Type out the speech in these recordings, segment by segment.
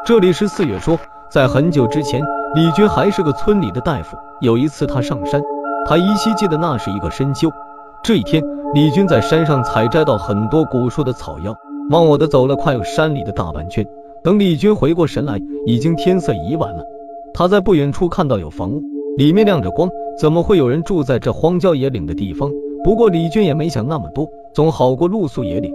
这里是四月说，在很久之前，李军还是个村里的大夫。有一次他上山，他依稀记得那是一个深秋。这一天，李军在山上采摘到很多古树的草药，忘我的走了快有山里的大半圈。等李军回过神来，已经天色已晚了。他在不远处看到有房屋，里面亮着光，怎么会有人住在这荒郊野岭的地方？不过李军也没想那么多，总好过露宿野岭。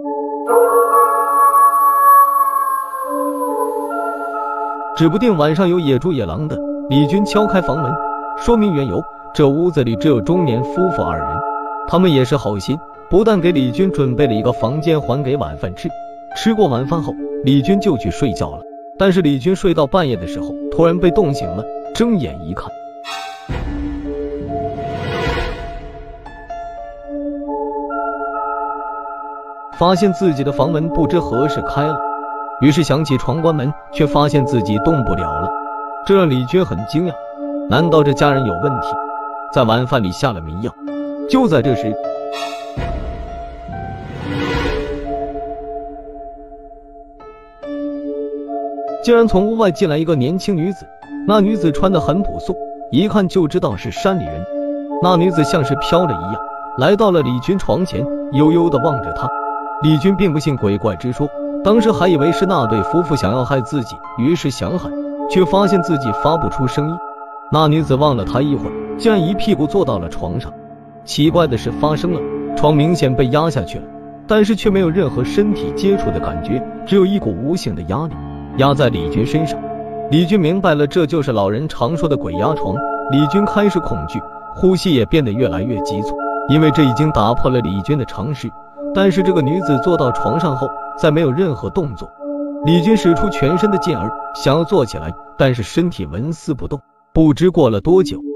指不定晚上有野猪野狼的。李军敲开房门，说明缘由。这屋子里只有中年夫妇二人，他们也是好心，不但给李军准备了一个房间，还给晚饭吃。吃过晚饭后，李军就去睡觉了。但是李军睡到半夜的时候，突然被冻醒了，睁眼一看，发现自己的房门不知何时开了，于是想起床关门，却发现自己动不了了。这让李军很惊讶，难道这家人有问题，在晚饭里下了迷药？就在这时，竟然从屋外进来一个年轻女子。那女子穿得很朴素，一看就知道是山里人。那女子像是飘了一样，来到了李军床前，悠悠地望着他。李军并不信鬼怪之说，当时还以为是那对夫妇想要害自己，于是想喊，却发现自己发不出声音。那女子望了他一会儿，竟然一屁股坐到了床上。奇怪的事发生了，床明显被压下去了，但是却没有任何身体接触的感觉，只有一股无形的压力压在李军身上。李军明白了，这就是老人常说的鬼压床。李军开始恐惧，呼吸也变得越来越急促，因为这已经打破了李军的常识。但是这个女子坐到床上后，再没有任何动作。李军使出全身的劲儿，想要坐起来，但是身体纹丝不动。不知过了多久，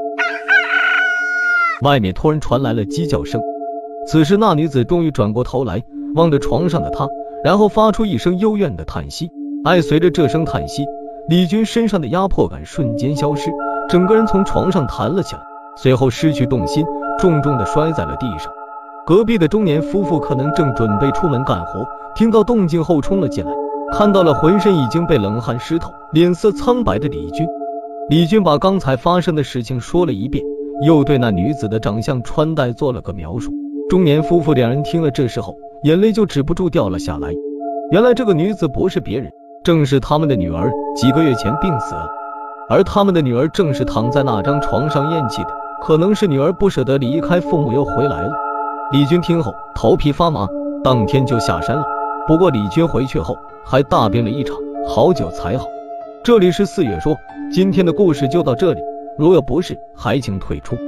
外面突然传来了鸡叫声。此时那女子终于转过头来，望着床上的他，然后发出一声幽怨的叹息。随着这声叹息，李军身上的压迫感瞬间消失，整个人从床上弹了起来，随后失去重心，重重地摔在了地上。隔壁的中年夫妇可能正准备出门干活，听到动静后冲了进来，看到了浑身已经被冷汗湿透，脸色苍白的李军。李军把刚才发生的事情说了一遍，又对那女子的长相穿戴做了个描述。中年夫妇两人听了这事后，眼泪就止不住掉了下来。原来这个女子不是别人，正是他们的女儿，几个月前病死了，而他们的女儿正是躺在那张床上咽气的，可能是女儿不舍得离开父母又回来了。李军听后头皮发麻，当天就下山了。不过李军回去后还大病了一场，好久才好。这里是四月说，今天的故事就到这里，如有不适还请退出。